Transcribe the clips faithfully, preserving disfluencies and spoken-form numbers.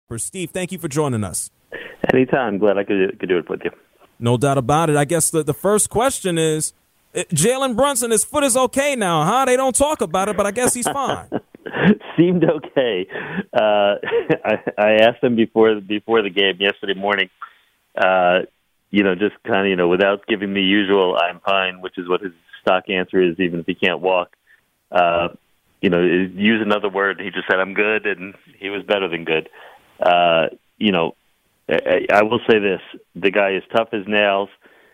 Popper. Steve, thank you for joining us. Anytime. Glad I could, could do it with you. No doubt about it. I guess the, the first question is, Jalen Brunson, his foot is okay now, huh? They don't talk about it, but I guess he's fine. Seemed okay. Uh, I, I asked him before before the game yesterday morning, uh, you know, just kind of, you know, without giving the usual "I'm fine," which is what his stock answer is, even if he can't walk. Uh, you know, use another word. He just said, "I'm good," and he was better than good. Uh, you know, I, I will say this: the guy is tough as nails.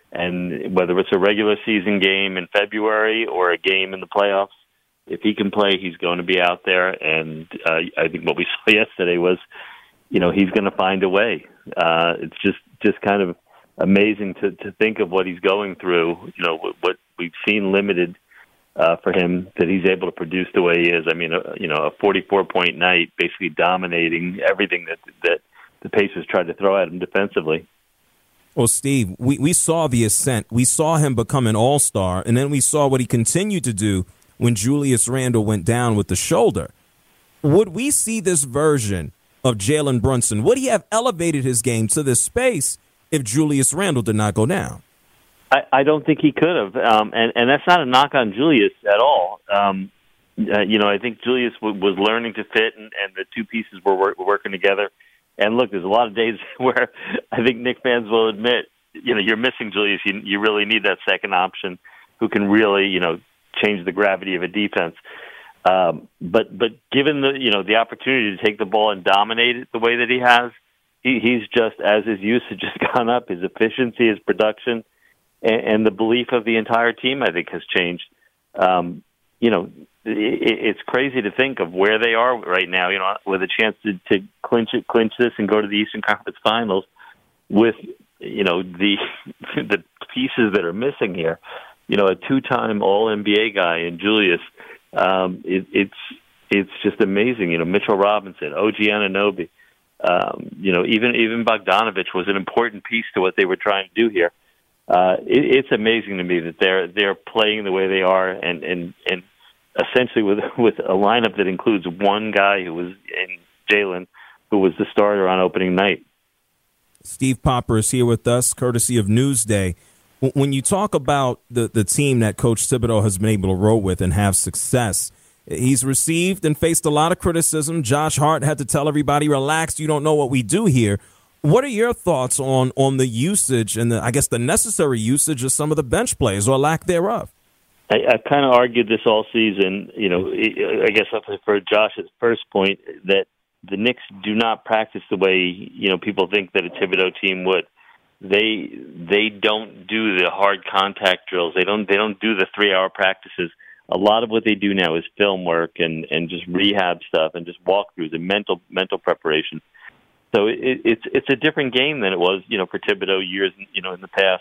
And whether it's a regular season game in February or a game in the playoffs, if he can play, he's going to be out there. And uh, I think what we saw yesterday was, you know, he's going to find a way. Uh, it's just, just kind of amazing to, to think of what he's going through, you know, what we've seen limited uh, for him, that he's able to produce the way he is. I mean, uh, you know, a forty-four point night, basically dominating everything that, that the Pacers tried to throw at him defensively. Well, Steve, we, we saw the ascent. We saw him become an all-star, and then we saw what he continued to do when Julius Randle went down with the shoulder. Would we see this version of Jalen Brunson? Would he have elevated his game to this space if Julius Randle did not go down? I, I don't think he could have, um, and, and that's not a knock on Julius at all. Um, uh, you know, I think Julius w- was learning to fit, and, and the two pieces were, were working together. And look, there's a lot of days where I think Knicks fans will admit, you know, you're missing Julius. You, you really need that second option who can really, you know, change the gravity of a defense. Um, but but given the, you know, the opportunity to take the ball and dominate it the way that he has, he, he's just, as his usage has gone up, his efficiency, his production, and, and the belief of the entire team, I think, has changed. Um, you know, it's crazy to think of where they are right now, you know, with a chance to, to clinch it, clinch this and go to the Eastern Conference Finals with, you know, the the pieces that are missing here. You know, a two-time All N B A guy in Julius, um, it, it's it's just amazing. You know, Mitchell Robinson, O G Anunoby, um, you know, even even Bogdanovich was an important piece to what they were trying to do here. Uh, it, it's amazing to me that they're they're playing the way they are, and and and. essentially with with a lineup that includes one guy who was in Jalen, who was the starter on opening night. Steve Popper is here with us, courtesy of Newsday. When you talk about the, the team that Coach Thibodeau has been able to roll with and have success, he's received and faced a lot of criticism. Josh Hart had to tell everybody, relax, you don't know what we do here. What are your thoughts on, on the usage and, the, I guess, the necessary usage of some of the bench players or lack thereof? I, I've kind of argued this all season, you know, I guess for Josh's first point, that the Knicks do not practice the way, you know, people think that a Thibodeau team would. They they don't do the hard contact drills. They don't they don't do the three-hour practices. A lot of what they do now is film work and, and just rehab stuff and just walkthroughs and mental mental preparation. So it, it's it's a different game than it was, you know, for Thibodeau years, you know, in the past.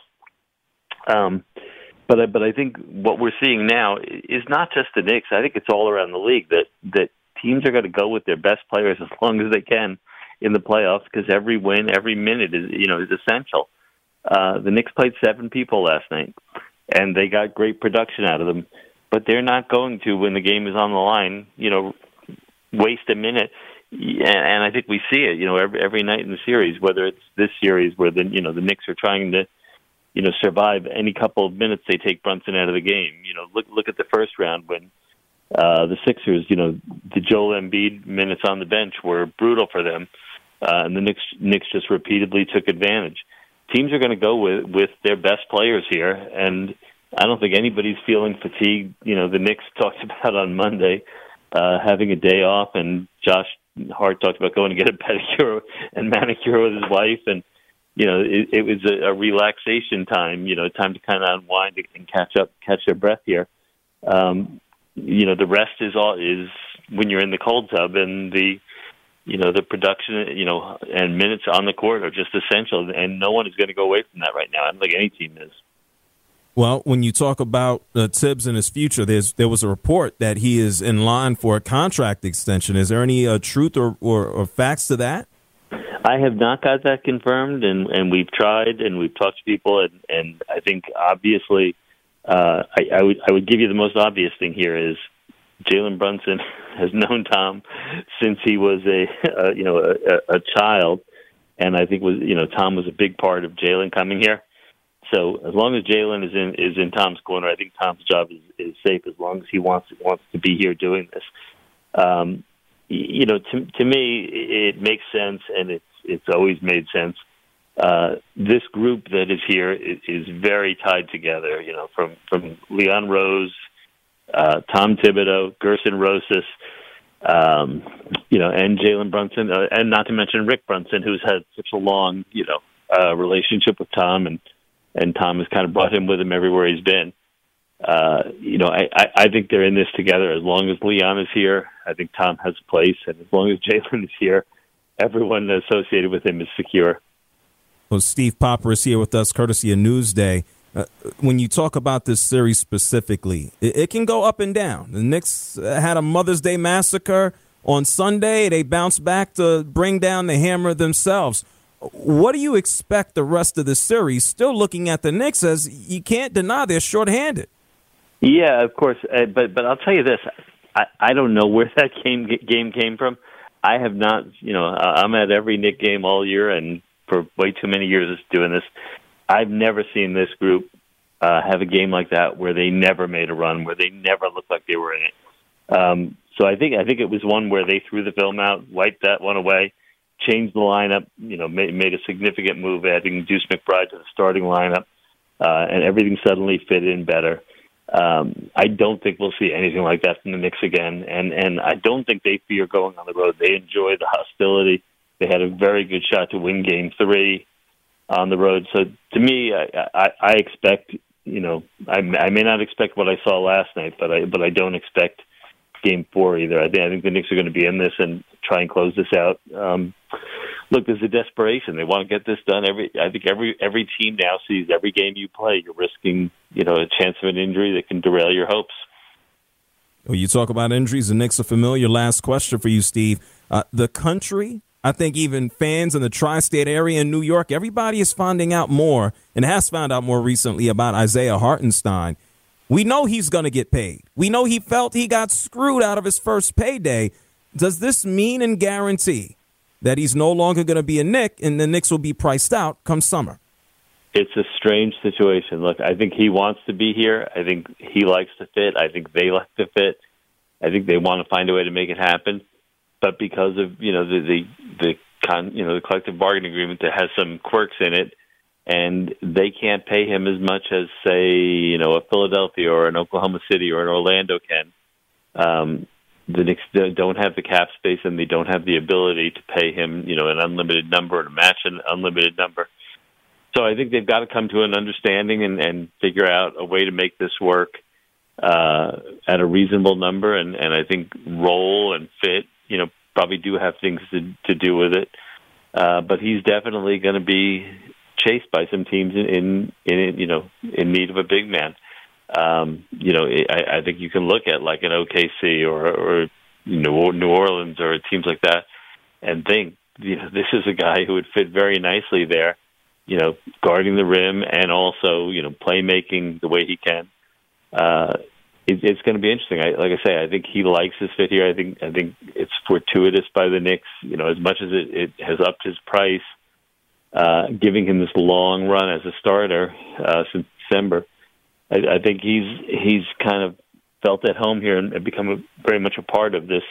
Um But I, but I think what we're seeing now is not just the Knicks. I think it's all around the league that, that teams are going to go with their best players as long as they can in the playoffs, because every win, every minute is you know is essential. Uh, the Knicks played seven people last night, and they got great production out of them. But they're not going to, when the game is on the line, you know, waste a minute. And I think we see it, you know, every every night in the series, whether it's this series where the you know the Knicks are trying to. You know, survive any couple of minutes they take Brunson out of the game. You know, look look at the first round when uh, the Sixers, you know, the Joel Embiid minutes on the bench were brutal for them, uh, and the Knicks Knicks just repeatedly took advantage. Teams are going to go with with their best players here, and I don't think anybody's feeling fatigued. You know, the Knicks talked about on Monday uh, having a day off, and Josh Hart talked about going to get a pedicure and manicure with his wife, and you know, it, it was a, a relaxation time, you know, time to kind of unwind and catch up, catch their breath here. Um, you know, the rest is all is when you're in the cold tub, and the, you know, the production, you know, and minutes on the court are just essential, and no one is going to go away from that right now. I don't think any team is. Well, when you talk about uh, Tibbs and his future, there's there was a report that he is in line for a contract extension. Is there any uh, truth or, or, or facts to that? I have not got that confirmed, and, and we've tried, and we've talked to people, and, and I think obviously, uh, I, I would I would give you the most obvious thing here is Jalen Brunson has known Tom since he was a, a you know a, a child, and I think was you know Tom was a big part of Jalen coming here. So as long as Jalen is in is in Tom's corner, I think Tom's job is, is safe as long as he wants wants to be here doing this. Um, you know, to to me, it makes sense, and it's it's always made sense. Uh, this group that is here is, is very tied together. You know, from from Leon Rose, uh, Tom Thibodeau, Gerson Rosas, um, you know, and Jalen Brunson, uh, and not to mention Rick Brunson, who's had such a long, you know, uh, relationship with Tom, and and Tom has kind of brought him with him everywhere he's been. Uh, you know, I, I, I think they're in this together. As long as Leon is here, I think Tom has a place, and as long as Jalen is here, everyone associated with him is secure. Well, Steve Popper is here with us, courtesy of Newsday. Uh, when you talk about this series specifically, it, it can go up and down. The Knicks had a Mother's Day massacre on Sunday. They bounced back to bring down the hammer themselves. What do you expect the rest of the series? Still looking at the Knicks, as you can't deny they're shorthanded. Yeah, of course, uh, but but I'll tell you this: I, I don't know where that game game came from. I have not, you know, I'm at every Knick game all year, and for way too many years doing this, I've never seen this group uh, have a game like that where they never made a run, where they never looked like they were in it. Um, so I think I think it was one where they threw the film out, wiped that one away, changed the lineup, you know, made, made a significant move, adding Deuce McBride to the starting lineup, uh, and everything suddenly fit in better. Um, I don't think we'll see anything like that from the Knicks again, and, and I don't think they fear going on the road. They enjoy the hostility. They had a very good shot to win Game Three on the road. So to me, I, I, I expect, you know, I, I may not expect what I saw last night, but I but I don't expect Game Four either. I think I think the Knicks are going to be in this and try and close this out. Um, look, there's a desperation. They want to get this done. Every I think every every team now sees every game you play, you're risking, you know, a chance of an injury that can derail your hopes. Well, you talk about injuries, the Knicks are familiar. Last question for you, Steve. Uh, the country, I think even fans in the tri-state area in New York, everybody is finding out more and has found out more recently about Isaiah Hartenstein. We know he's going to get paid. We know he felt he got screwed out of his first payday. Does this mean and guarantee that he's no longer going to be a Knick and the Knicks will be priced out come summer? It's a strange situation. Look, I think he wants to be here. I think he likes to fit. I think they like to fit. I think they want to find a way to make it happen. But because of, you know, the the, the con, you know, the collective bargaining agreement that has some quirks in it, and they can't pay him as much as, say, you know, a Philadelphia or an Oklahoma City or an Orlando can. Um, the Knicks don't have the cap space, and they don't have the ability to pay him, you know, an unlimited number or to match an unlimited number. So I think they've got to come to an understanding and, and figure out a way to make this work uh, at a reasonable number. And, and I think role and fit, you know, probably do have things to, to do with it. Uh, but he's definitely going to be chased by some teams in, in, in, you know, in need of a big man. Um, you know, I, I think you can look at like an O K C or, or you know, New Orleans or teams like that and think, you know, this is a guy who would fit very nicely there. You know, guarding the rim and also, you know, playmaking the way he can. Uh, it, it's going to be interesting. I, like I say, I think he likes his fit here. I think I think it's fortuitous by the Knicks. You know, as much as it, it has upped his price, uh, giving him this long run as a starter uh, since December. I, I think he's he's kind of felt at home here and become a, very much a part of this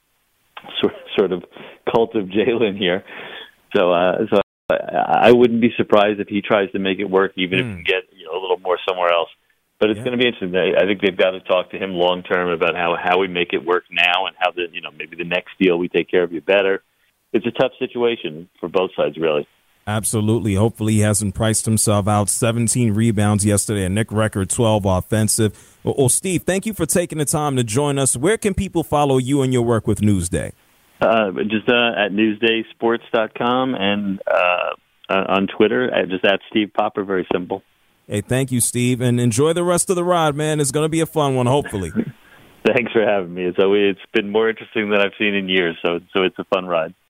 sort sort of cult of Jalen here. So, uh, so. I wouldn't be surprised if he tries to make it work, even mm. if he get you know, a little more somewhere else. But it's yeah. going to be interesting. I think they've got to talk to him long term about how, how we make it work now and how the you know maybe the next deal we take care of you better. It's a tough situation for both sides, really. Absolutely. Hopefully he hasn't priced himself out. seventeen rebounds yesterday, a Knick record, twelve offensive. Well, well, Steve, thank you for taking the time to join us. Where can people follow you and your work with Newsday? Uh, just uh, at newsday sports dot com and uh, on Twitter, at just at Steve Popper. Very simple. Hey, thank you, Steve, and enjoy the rest of the ride, man. It's going to be a fun one, hopefully. Thanks for having me. It's always, it's been more interesting than I've seen in years, so so it's a fun ride.